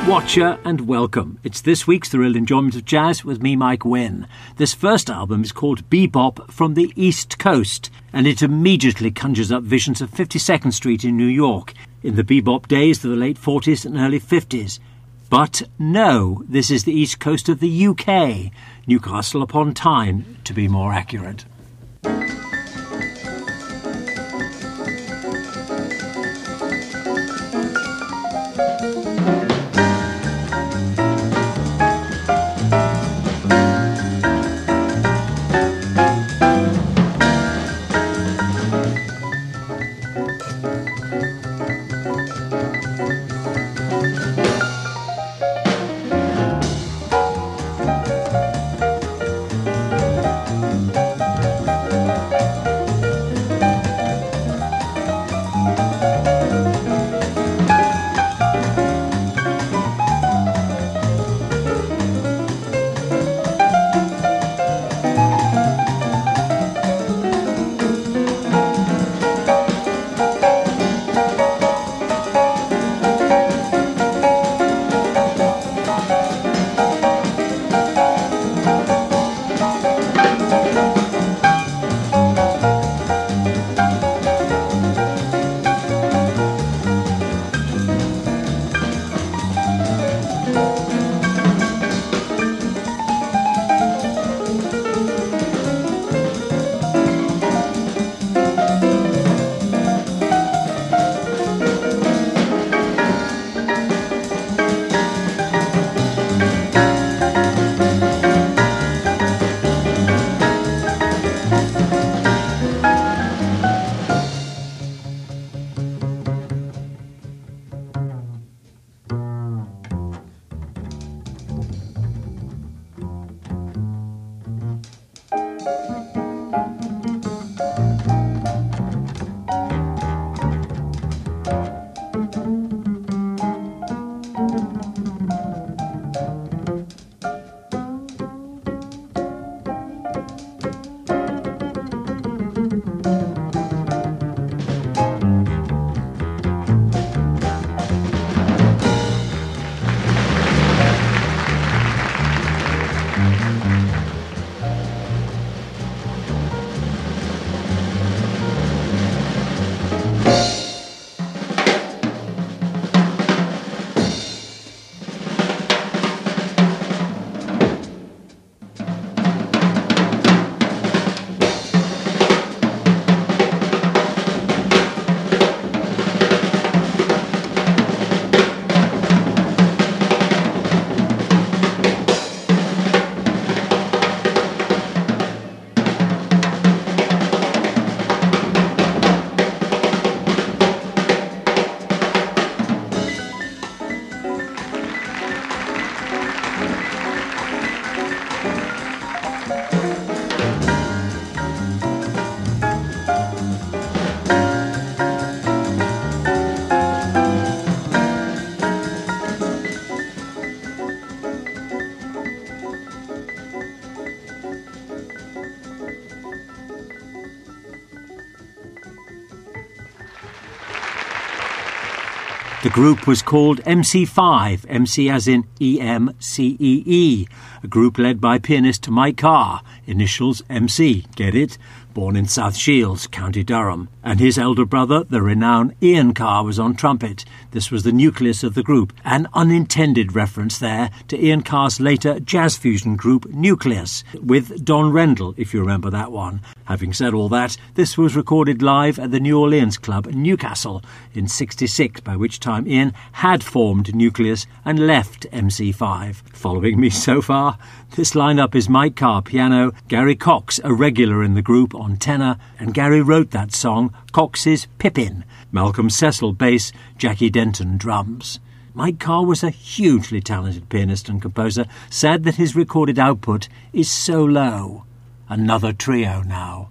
Watcher and welcome. It's this week's Thrilled Enjoyment of Jazz with me, Mike Wynne. This first album is called Bebop from the East Coast, and it immediately conjures up visions of 52nd Street in New York in the bebop days of the late 40s and early 50s. But no, this is the East Coast of the UK, Newcastle upon Tyne, to be more accurate. The group was called MC5, MC as in E-M-C-E-E, a group led by pianist Mike Carr, initials MC, get it? Born in South Shields, County Durham. And his elder brother, the renowned Ian Carr, was on trumpet. This was the nucleus of the group, an unintended reference there to Ian Carr's later jazz fusion group Nucleus, with Don Rendell, if you remember that one. Having said all that, this was recorded live at the New Orleans Club, Newcastle, in '66, by which time Ian had formed Nucleus and left MC5. Following me so far? This lineup is Mike Carr, piano, Gary Cox, a regular in the group, on tenor, and Gary wrote that song, Cox's Pippin. Malcolm Cecil, bass, Jackie Denton, drums. Mike Carr was a hugely talented pianist and composer, sad that his recorded output is so low. Another trio now.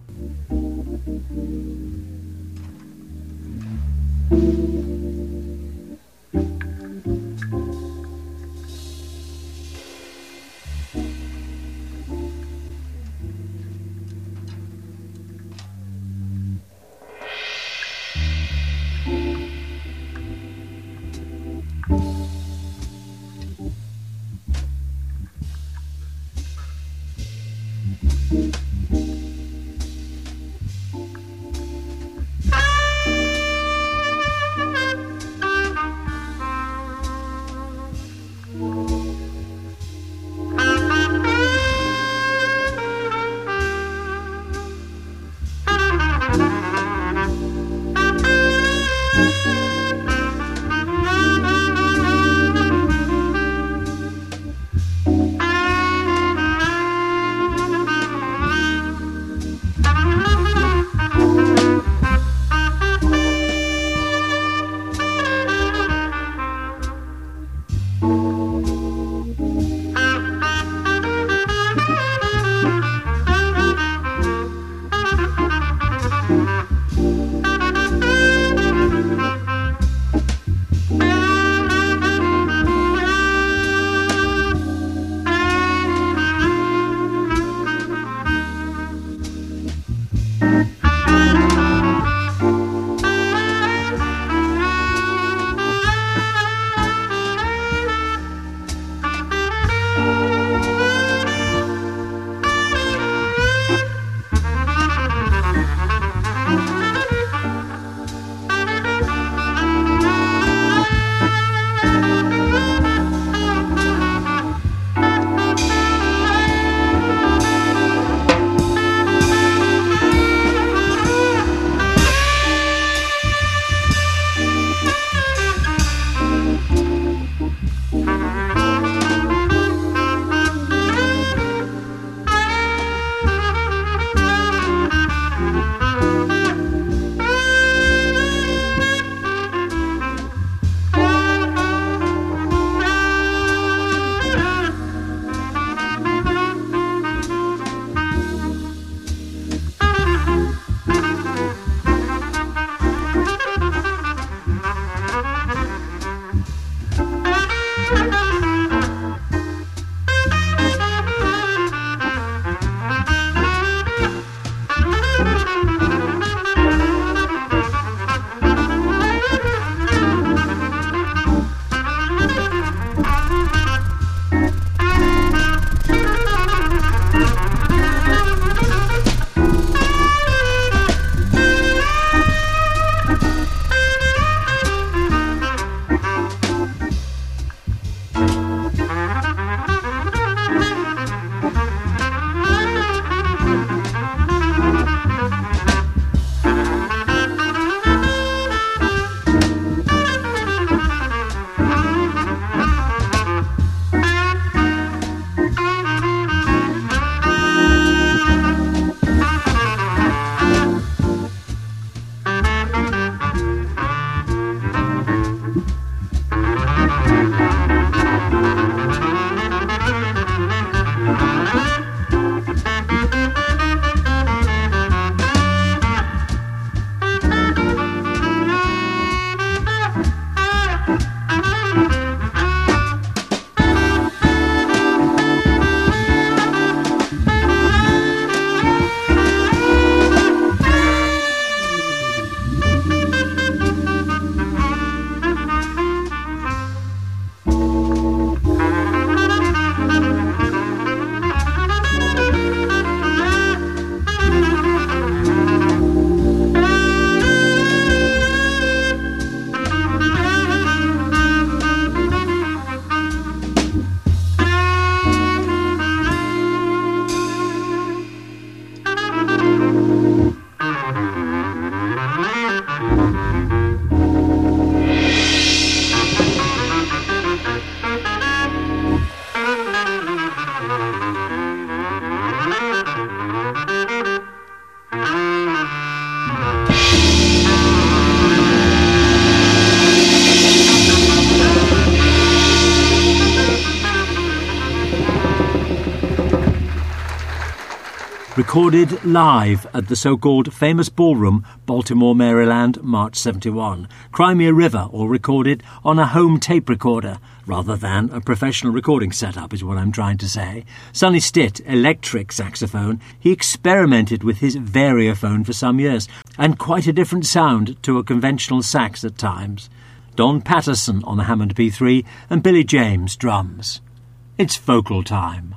recorded live at the so-called Famous Ballroom, Baltimore, Maryland, March 71. Crimea River, all recorded on a home tape recorder, rather than a professional recording setup, is what I'm trying to say. Sonny Stitt, electric saxophone. He experimented with his variophone for some years, and quite a different sound to a conventional sax at times. Don Patterson on the Hammond P3, and Billy James, drums. It's vocal time.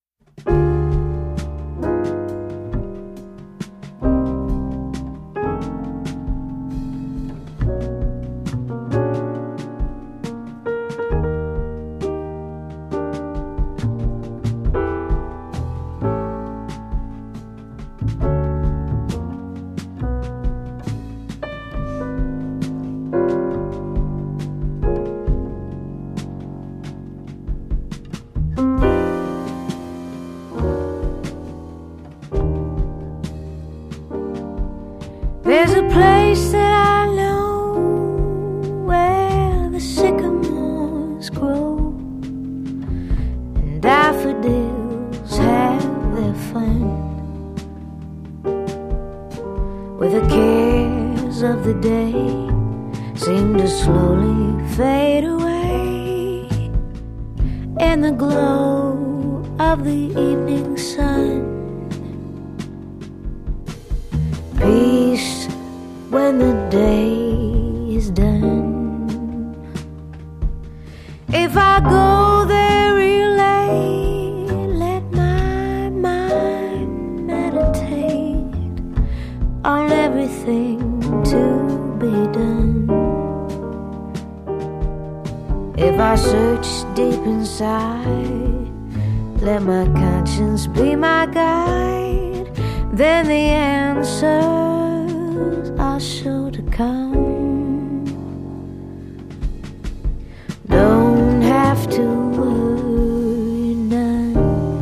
There's a place that I know where the sycamores grow and daffodils have their fun, where the cares of the day seem to slowly fade away in the glow of the evening sun. Peace when the day is done. If I go there real late, let my mind meditate on everything to be done. If I search deep inside, let my conscience be my guide, then the answers are sure to come. Don't have to worry none.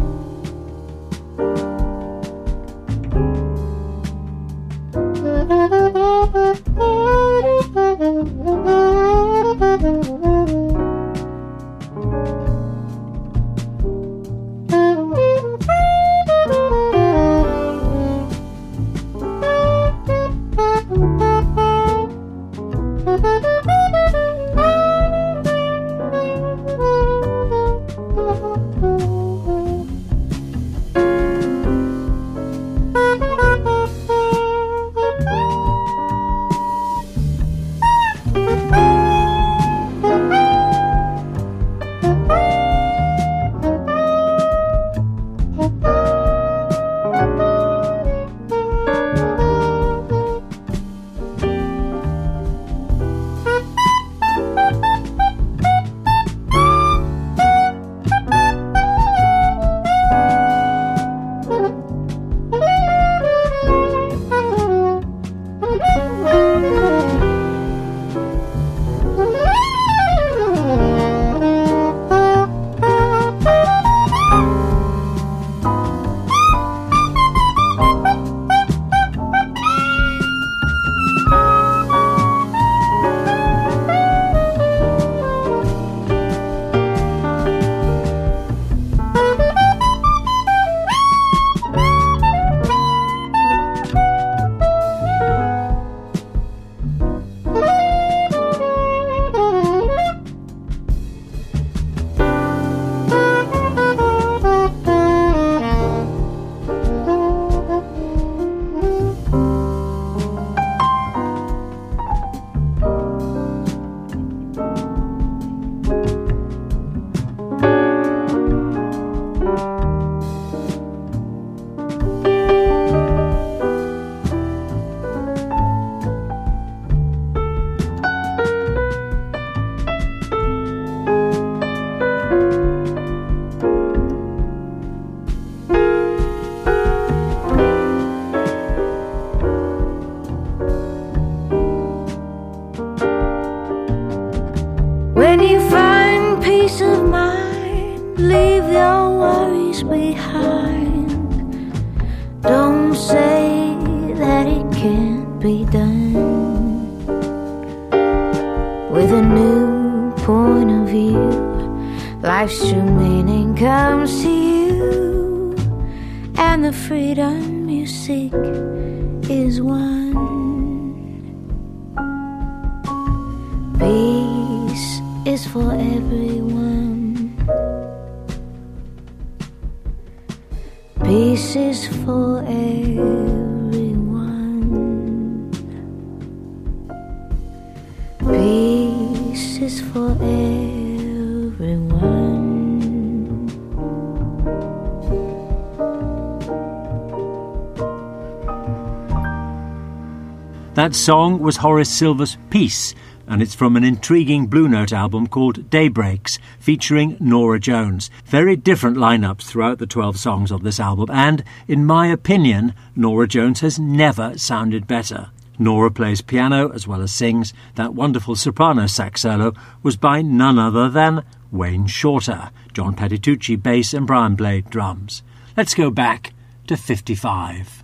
When you find peace of mind, leave your worries behind. Don't say that it can't be done. With a new point of view, life's true meaning comes to you, and the freedom music is one. Peace is for everyone. Peace is for everyone. Peace is for everyone. That song was Horace Silver's Peace, and it's from an intriguing Blue Note album called Daybreaks, featuring Norah Jones. Very different lineups throughout the 12 songs of this album, and, in my opinion, Norah Jones has never sounded better. Norah plays piano as well as sings. That wonderful soprano sax solo was by none other than Wayne Shorter, John Patitucci bass and Brian Blade drums. Let's go back to 55.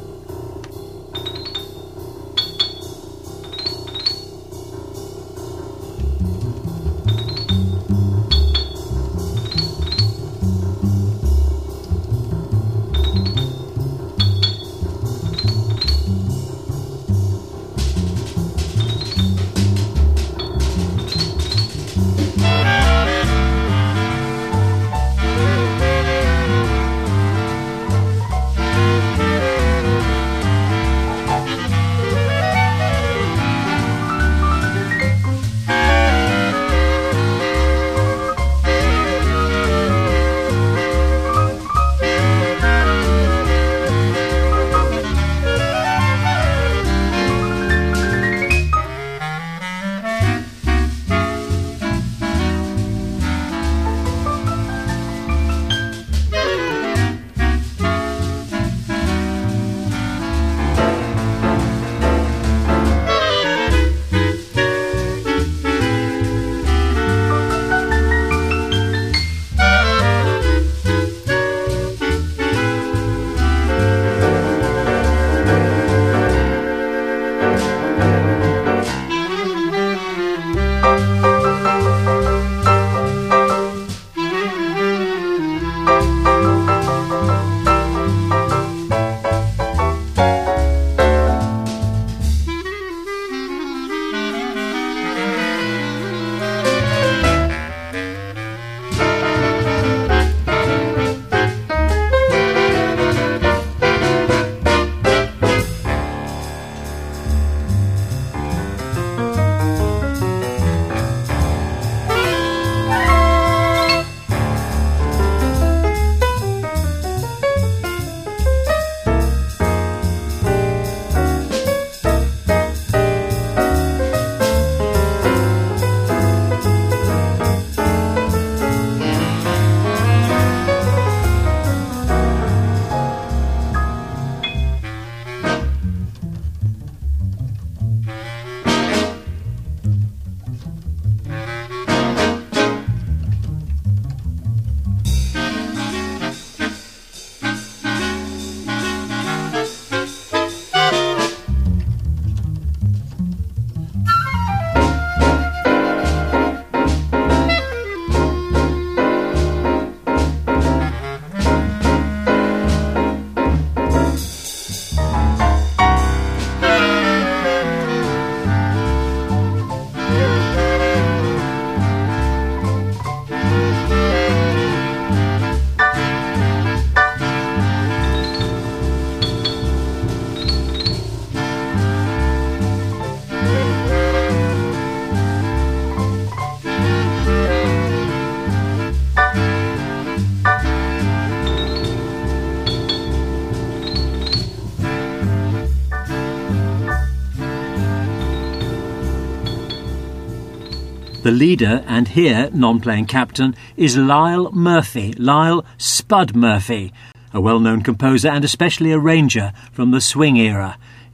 The leader, and here non-playing captain, is Lyle Murphy, Lyle Spud Murphy, a well-known composer and especially arranger from the swing era.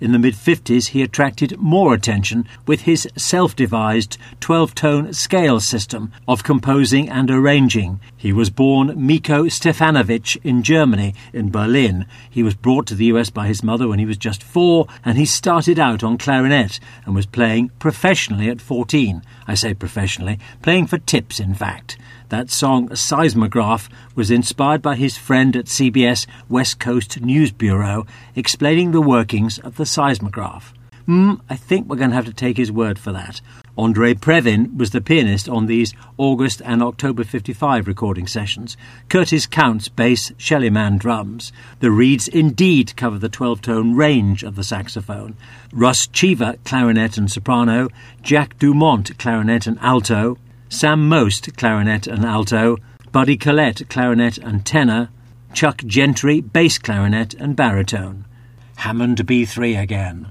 In the mid-50s, he attracted more attention with his self-devised 12-tone scale system of composing and arranging. He was born Miko Stefanovic in Germany, in Berlin. He was brought to the US by his mother when he was just 4, and he started out on clarinet and was playing professionally at 14. I say professionally, playing for tips, in fact. That song, Seismograph, was inspired by his friend at CBS West Coast News Bureau, explaining the workings of the seismograph. I think we're going to have to take his word for that. Andrei Previn was the pianist on these August and October 55 recording sessions. Curtis Counts bass, Shelly Manne drums. The Reeds indeed cover the 12-tone range of the saxophone. Russ Cheever, clarinet and soprano. Jack Dumont, clarinet and alto. Sam Most, clarinet and alto. Buddy Collette, clarinet and tenor. Chuck Gentry, bass clarinet and baritone. Hammond B3 again.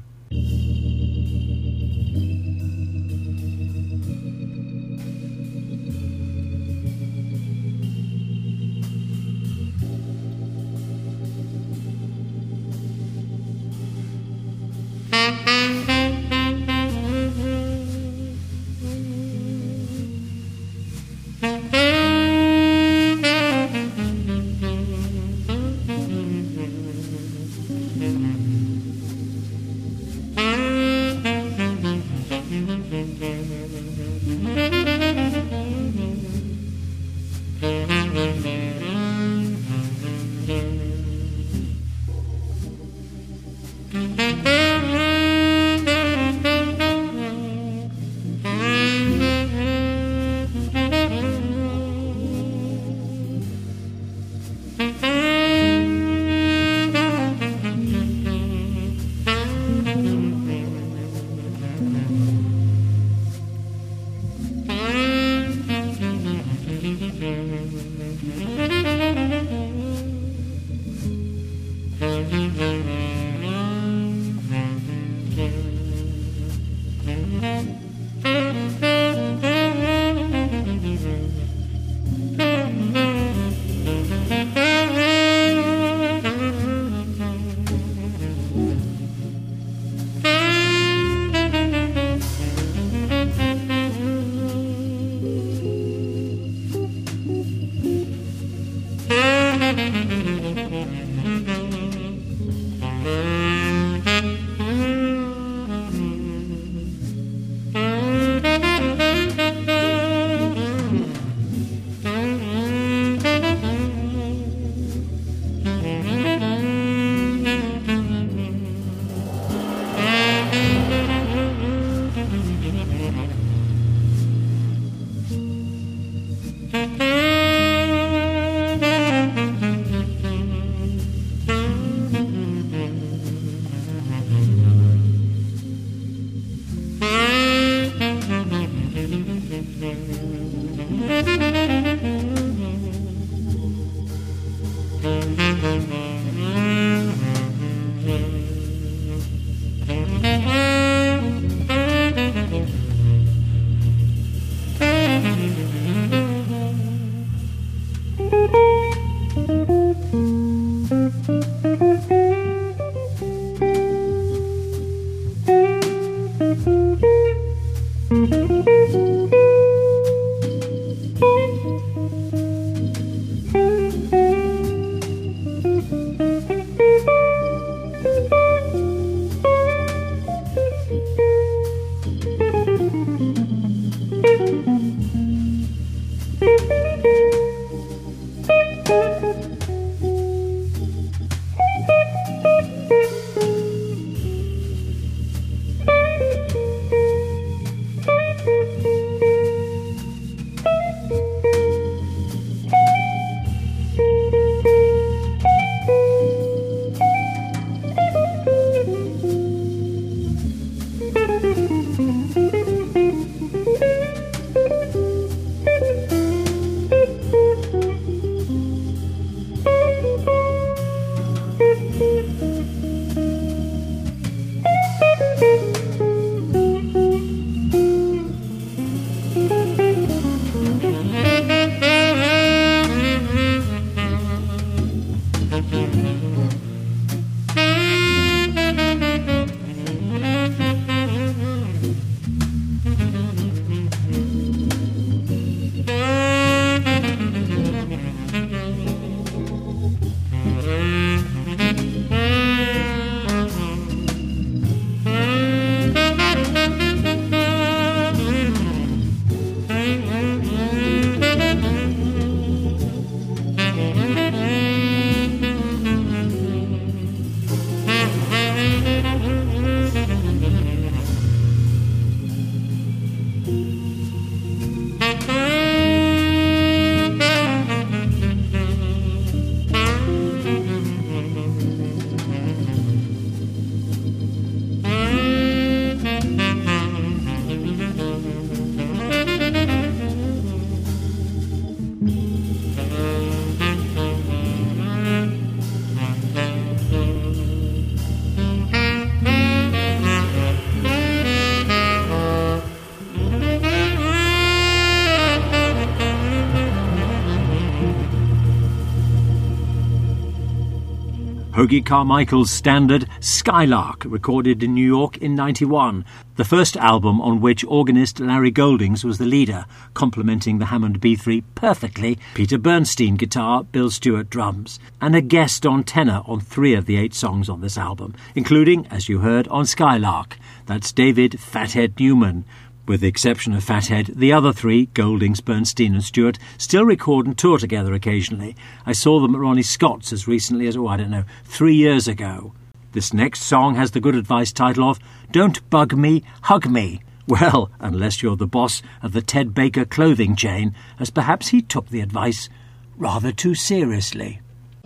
Hoagy Carmichael's standard Skylark, recorded in New York in 91, the first album on which organist Larry Goldings was the leader, complementing the Hammond B3 perfectly, Peter Bernstein guitar, Bill Stewart drums, and a guest on tenor on 3 of the 8 songs on this album, including, as you heard, on Skylark. That's David Fathead Newman. With the exception of Fathead, the other 3, Goldings, Bernstein and Stewart, still record and tour together occasionally. I saw them at Ronnie Scott's as recently as, 3 years ago. This next song has the good advice title of Don't Bug Me, Hug Me. Well, unless you're the boss of the Ted Baker clothing chain, as perhaps he took the advice rather too seriously.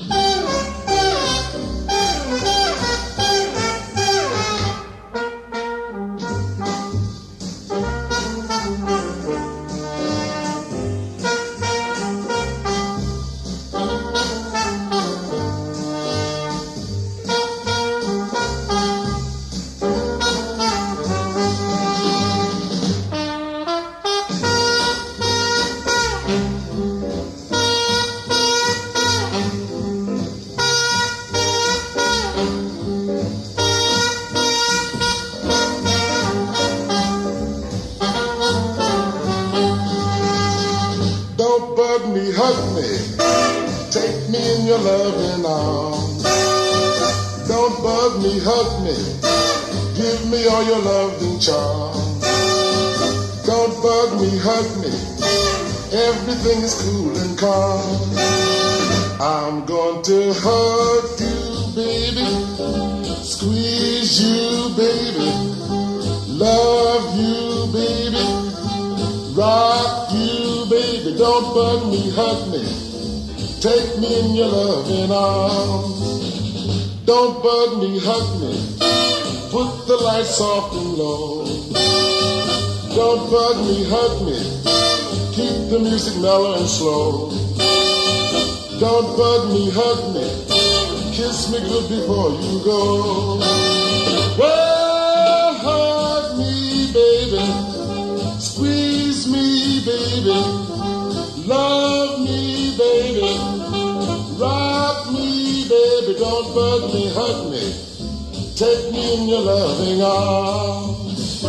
Hug me, take me in your loving arms. Don't bug me, hug me, give me all your loving charms. Don't bug me, hug me, everything is cool and calm. I'm going to hug you, baby, squeeze you, baby, love you, baby, rock you, baby. Don't bug me, hug me, take me in your loving arms. Don't bug me, hug me, put the lights soft and low. Don't bug me, hug me, keep the music mellow and slow. Don't bug me, hug me, kiss me good before you go. Well, hug me, baby, squeeze me, baby, love me, baby, rock me, baby. Don't bug me, hug me, take me in your loving arms.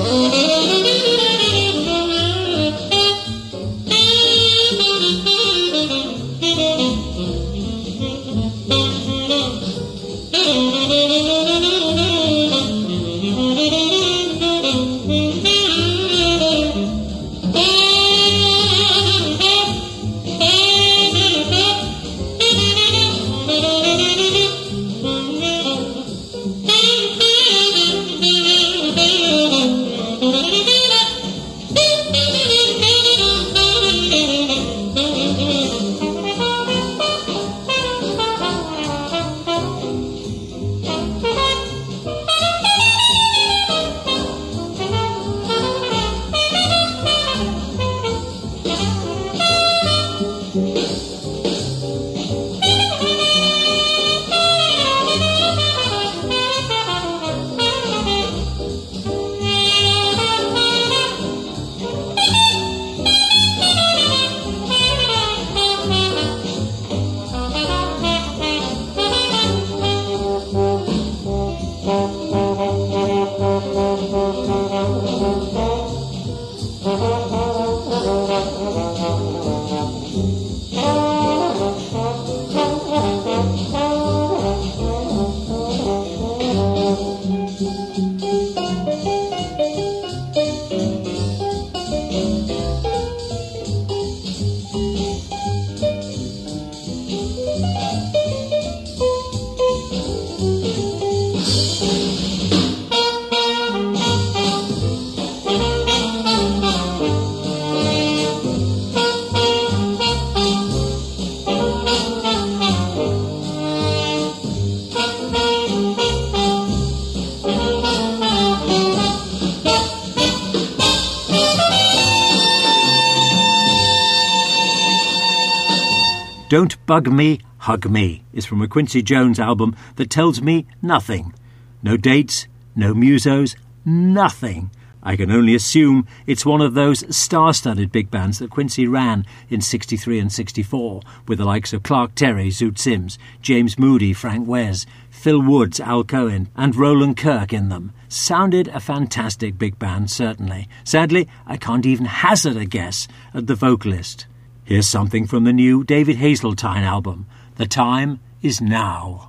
Don't Bug Me, Hug Me is from a Quincy Jones album that tells me nothing. No dates, no musos, nothing. I can only assume it's one of those star-studded big bands that Quincy ran in 63 and 64, with the likes of Clark Terry, Zoot Sims, James Moody, Frank Wes, Phil Woods, Al Cohen, and Roland Kirk in them. Sounded a fantastic big band, certainly. Sadly, I can't even hazard a guess at the vocalist. Here's something from the new David Hazeltine album. The Time Is Now.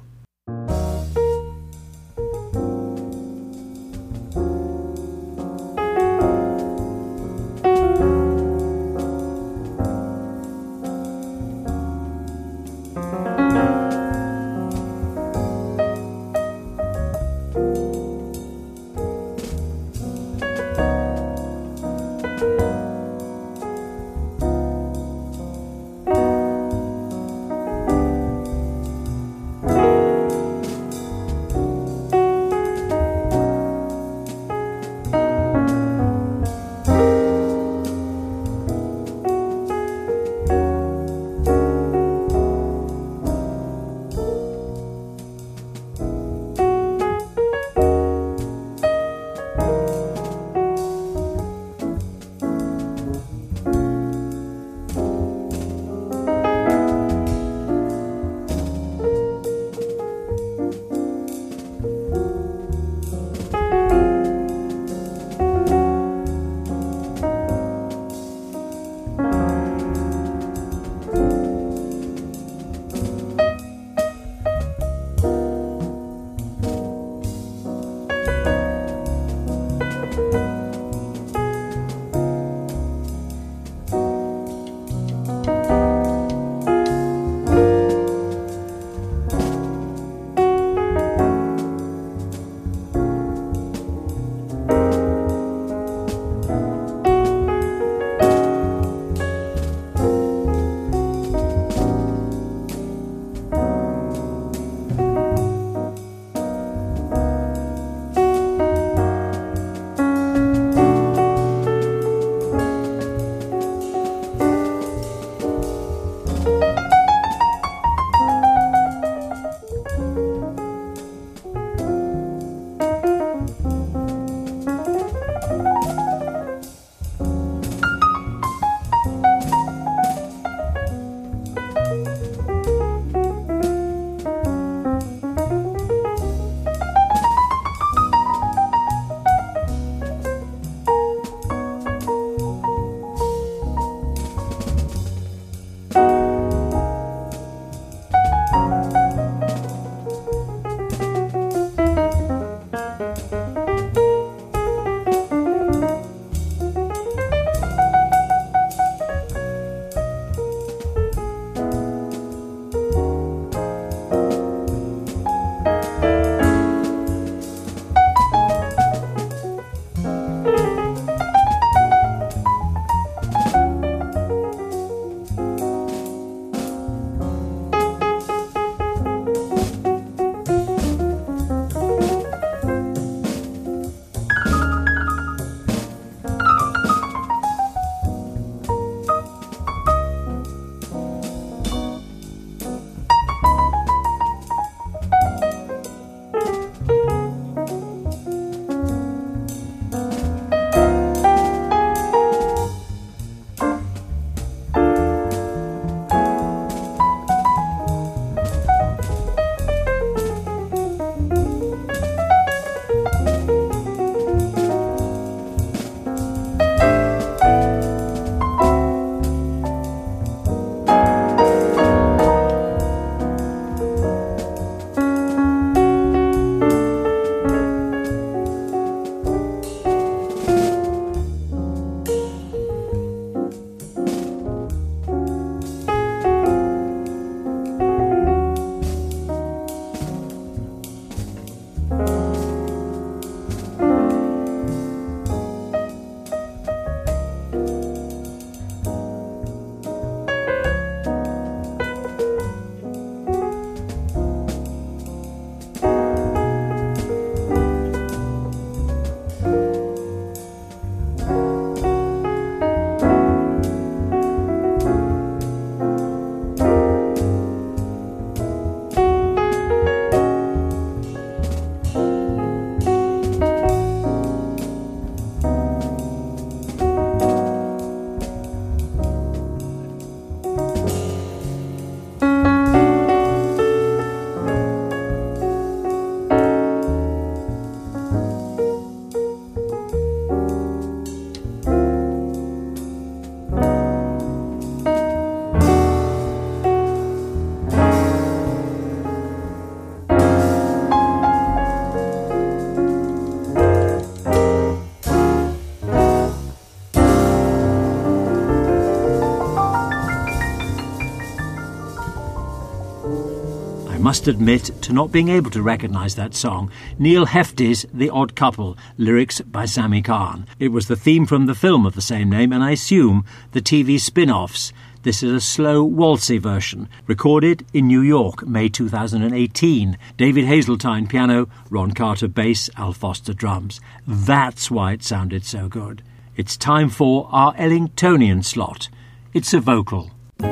must admit to not being able to recognise that song. Neil Hefti's The Odd Couple, lyrics by Sami Khan. It was the theme from the film of the same name, and I assume the TV spin-offs. This is a slow, waltzy version, recorded in New York, May 2018. David Hazeltine piano, Ron Carter bass, Al Foster drums. That's why it sounded so good. It's time for our Ellingtonian slot. It's a vocal.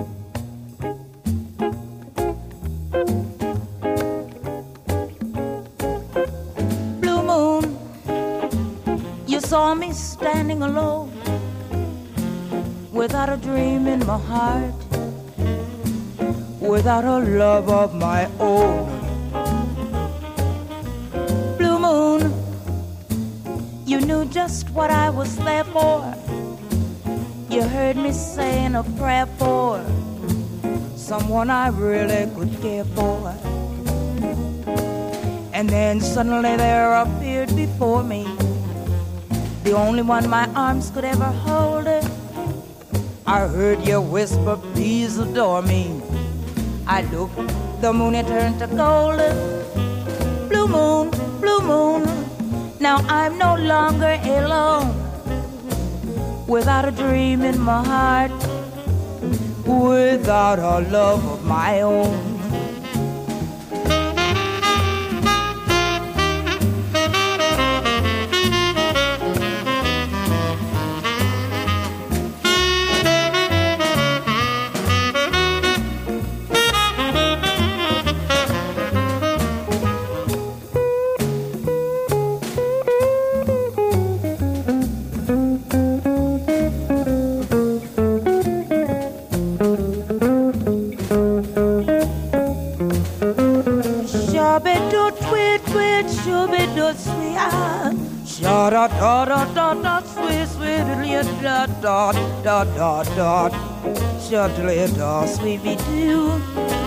Blue moon, you saw me standing alone, without a dream in my heart, without a love of my own. Blue moon, you knew just what I was there for. You heard me saying a prayer for someone I really could care for. And then suddenly there appeared before me the only one my arms could ever hold. I heard you whisper, please adore me. I looked, the moon had turned to gold. Blue moon, now I'm no longer alone, without a dream in my heart, without a love of my own. Da da da da da, sweet sweetly da da da da da, shortly da sweetly do.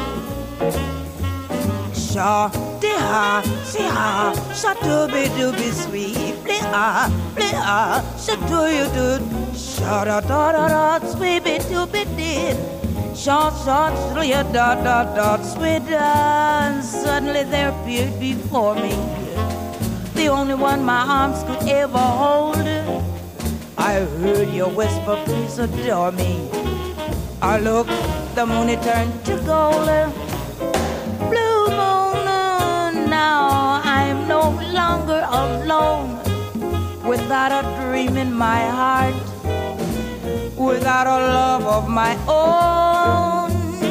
Sha de ha, si ha, sha do be sweetly ah, sha do you do. Sha da da da da, sweetly do be did. Sha da da da, sweet da. And suddenly there appeared before me the only one my arms could ever hold. I heard you whisper, please adore me. I looked, the moon had turned to gold. Blue moon, now I'm no longer alone, without a dream in my heart, without a love of my own.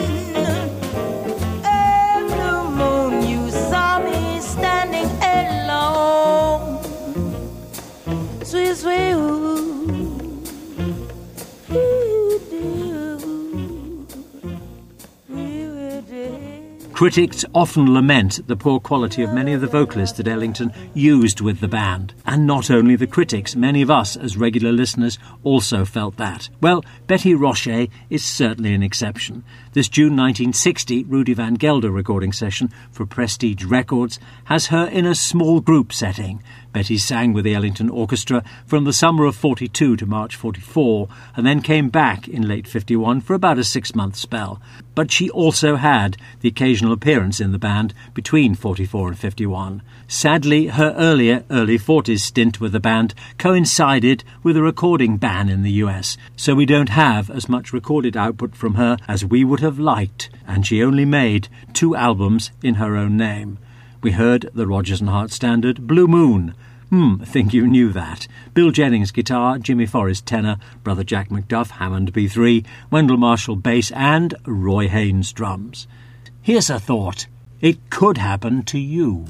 Blue moon, you saw me standing alone. Sweet, sweet, ooh, Critics often lament the poor quality of many of the vocalists that Ellington used with the band. And not only the critics, many of us as regular listeners also felt that. Well, Betty Roche is certainly an exception. This June 1960 Rudy Van Gelder recording session for Prestige Records has her in a small group setting. Betty sang with the Ellington Orchestra from the summer of 42 to March 44 and then came back in late 51 for about a 6-month spell. But she also had the occasional appearance in the band between 44 and 51. Sadly, her early 40s stint with the band coincided with a recording ban in the US, so we don't have as much recorded output from her as we would have liked, and she only made 2 albums in her own name. We heard the Rodgers and Hart standard Blue Moon. Think you knew that. Bill Jennings guitar, Jimmy Forrest tenor, Brother Jack McDuff Hammond B3, Wendell Marshall bass and Roy Haynes drums. Here's a thought. It could happen to you.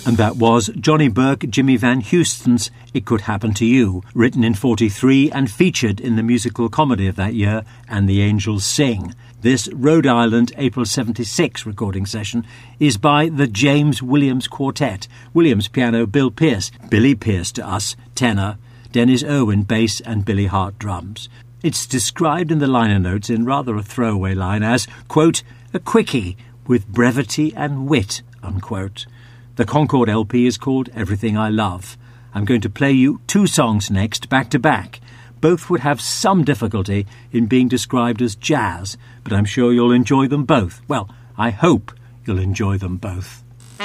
And that was Johnny Burke, Jimmy Van Houston's It Could Happen to You, written in 1943 and featured in the musical comedy of that year, And the Angels Sing. This Rhode Island April 1976 recording session is by the James Williams Quartet. Williams piano, Bill Pierce. Billy Pierce to us, tenor. Dennis Irwin, bass, and Billy Hart, drums. It's described in the liner notes in rather a throwaway line as, quote, a quickie with brevity and wit, unquote. The Concord LP is called Everything I Love. I'm going to play you 2 songs next, back to back. Both would have some difficulty in being described as jazz, but I'm sure you'll enjoy them both. Well, I hope you'll enjoy them both.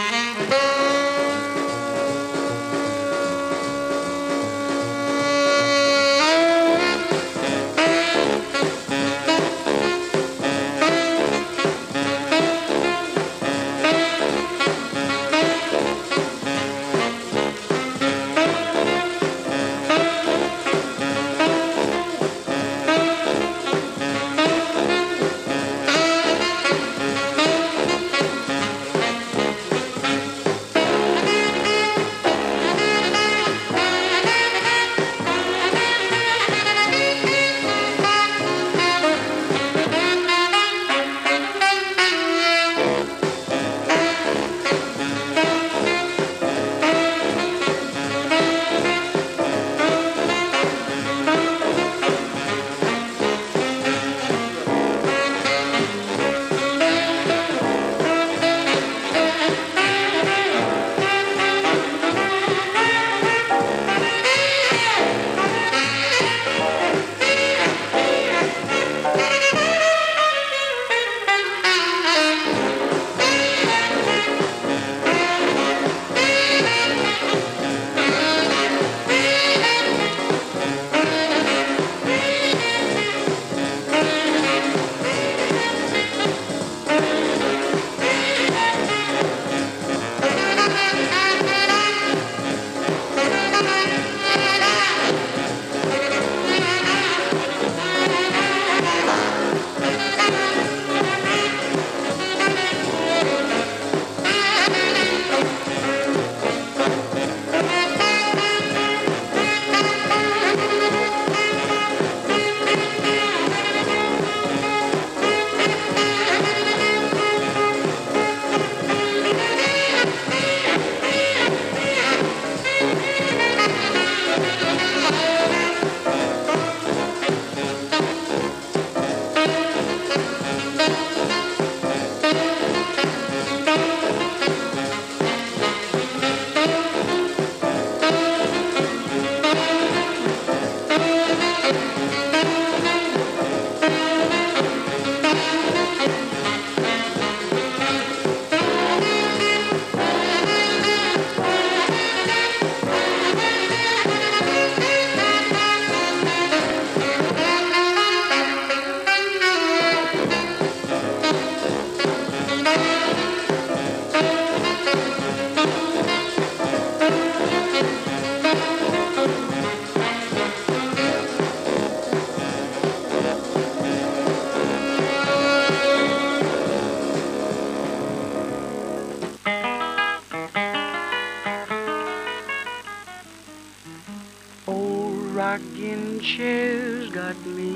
rocking chair's got me,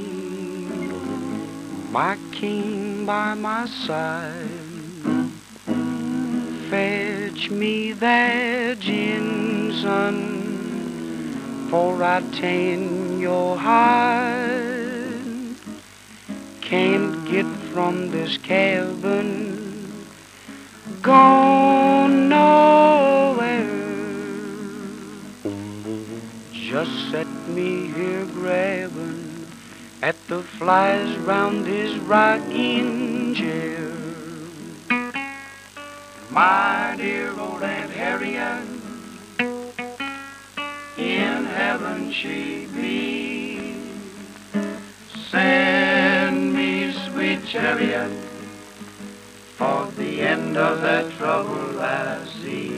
my king by my side. Fetch me that gin, son, for I tan your hide. Can't get from this cabin, gone nowhere. Just set me here grabbing at the flies round this rocking chair. My dear old Aunt Harriet, in heaven she be. Send me sweet chariot for the end of that trouble I see.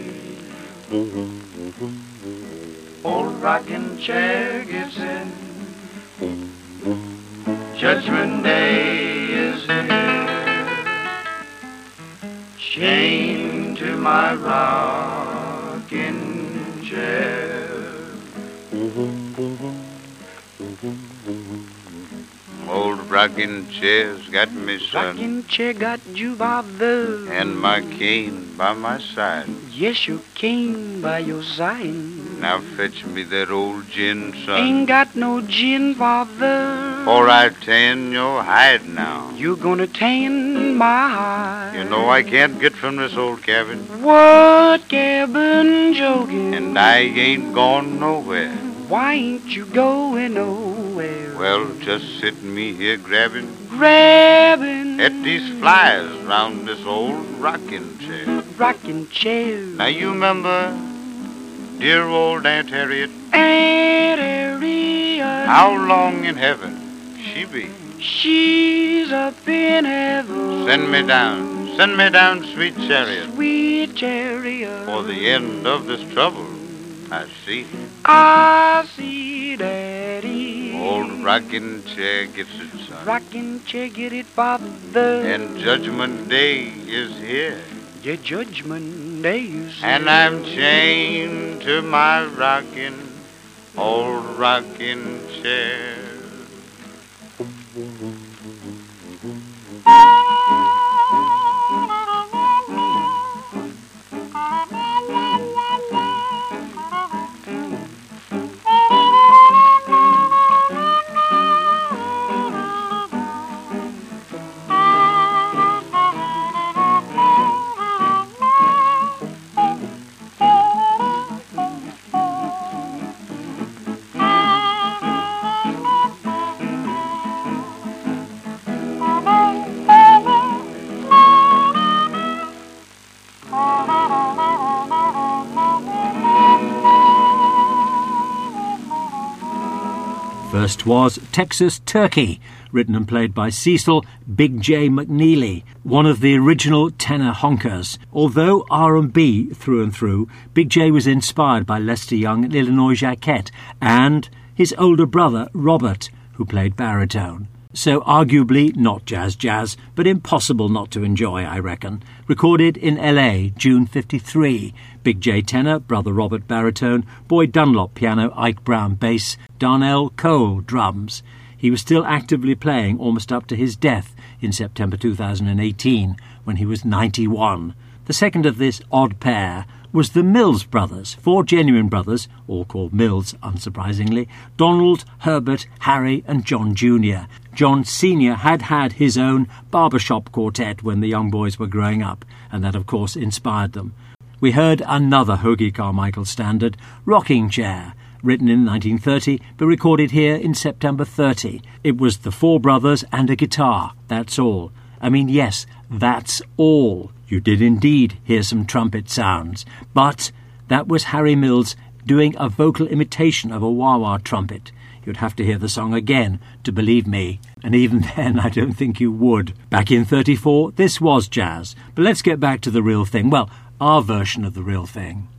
Old rocking chair gets in, Judgment Day is here. Chained to my rock, rocking chair. Old rocking chair's got me, son, Rocking chair got you bothered, and my cane by my side. yes, your cane by your side. Now fetch me that old gin, son, Ain't got no gin, father, or I tan your hide now. you gonna tan my hide. You know I can't get from this old cabin, What cabin joking? and I ain't gone nowhere. Why ain't you going nowhere? Well, just sitting me here grabbing Grabbing at these flies round this old rocking chair. rocking chair. Now you remember dear old Aunt Harriet? Aunt Harriet, How long in heaven she be? she's up in heaven. Send me down, sweet chariot, Sweet chariot, for the end of this trouble I see. I see Daddy. Old rocking chair gets it, son, Rocking chair, get it, father. and Judgment Day is here, Your judgment day is and I'm chained to my old rocking chair. First was Texas Turkey, written and played by Cecil Big J McNeely, one of the original tenor honkers. Although R&B through and through, Big J was inspired by Lester Young and Illinois Jacquet, and his older brother Robert, who played baritone. So arguably not jazz, but impossible not to enjoy, I reckon. Recorded in LA, June 53. Big J tenor, brother Robert baritone, Boyd Dunlop piano, Ike Brown bass, Darnell Cole drums. He was still actively playing almost up to his death in September 2018, when he was 91. The second of this odd pair was the Mills brothers, four genuine brothers, all called Mills, unsurprisingly, Donald, Herbert, Harry and John Jr. John Sr. had his own barbershop quartet when the young boys were growing up, and that, of course, inspired them. We heard another Hoagy Carmichael standard, Rocking Chair, written in 1930, but recorded here in September 30. It was the four brothers and a guitar, that's all. I mean, yes, that's all. You did indeed hear some trumpet sounds, but that was Harry Mills doing a vocal imitation of a wah-wah trumpet. You'd have to hear the song again to believe me, and even then I don't think you would. Back in 34, this was jazz, but let's get back to the real thing. Well, our version of the real thing.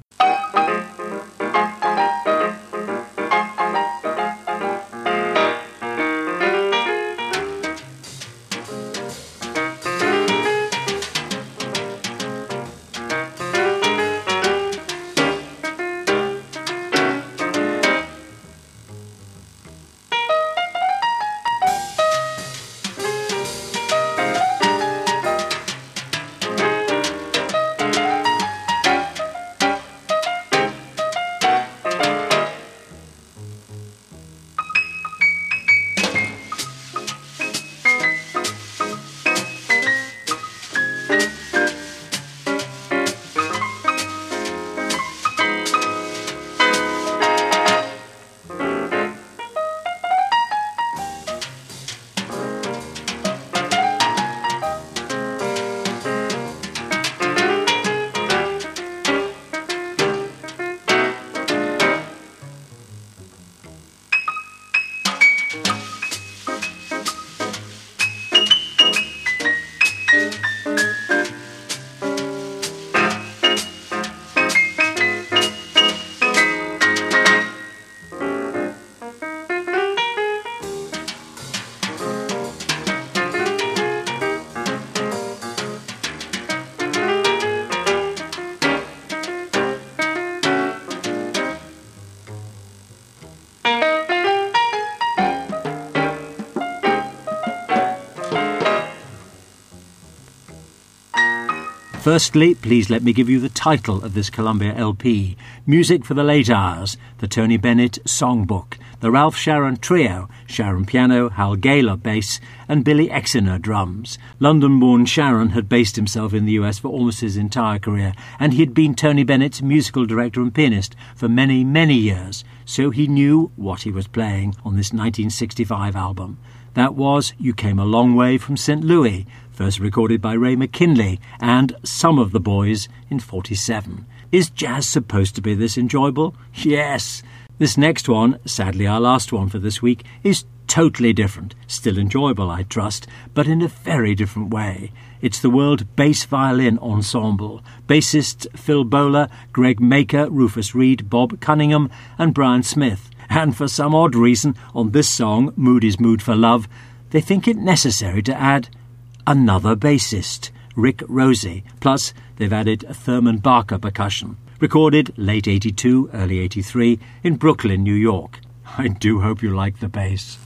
Firstly, please let me give you the title of this Columbia LP. Music for the Late Hours, the Tony Bennett Songbook, the Ralph Sharon Trio, Sharon piano, Hal Gaylor bass, and Billy Exiner drums. London-born Sharon had based himself in the US for almost his entire career, and he had been Tony Bennett's musical director and pianist for many, many years, so he knew what he was playing on this 1965 album. That was You Came a Long Way from St. Louis, first recorded by Ray McKinley, and Some of the Boys in 1947. Is jazz supposed to be this enjoyable? Yes. This next one, sadly our last one for this week, is totally different. Still enjoyable, I trust, but in a very different way. It's the World Bass Violin Ensemble. Bassists Phil Bowler, Greg Maker, Rufus Reid, Bob Cunningham and Brian Smith. And for some odd reason, on this song, Mood is Mood for Love, they think it necessary to add another bassist, Rick Rosey. Plus, they've added a Thurman Barker percussion. Recorded late 82, early 83 in Brooklyn, New York. I do hope you like the bass.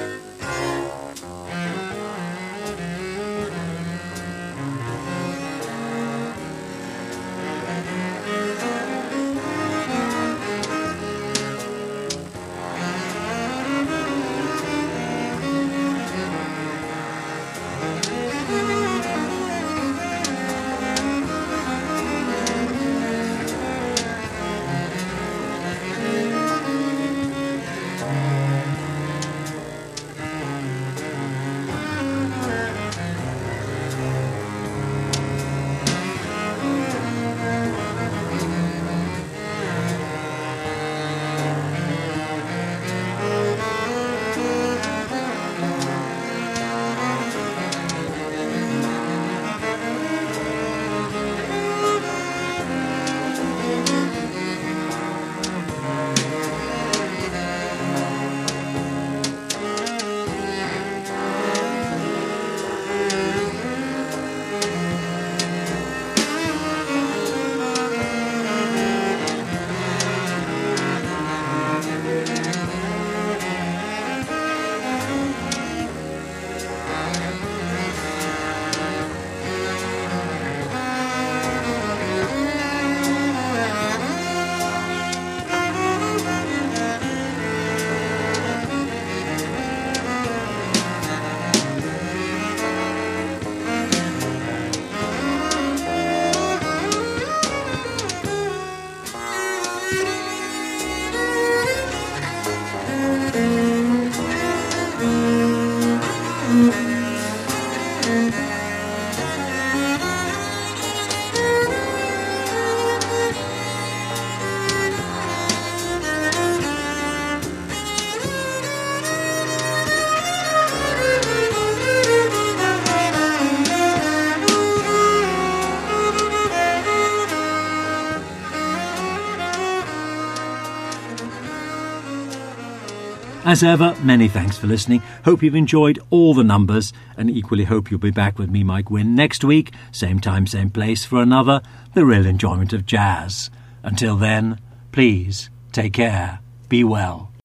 As ever, many thanks for listening. Hope you've enjoyed all the numbers, and equally hope you'll be back with me, Mike Wynn, next week, same time, same place, for another The Real Enjoyment of Jazz. Until then, please take care, be well.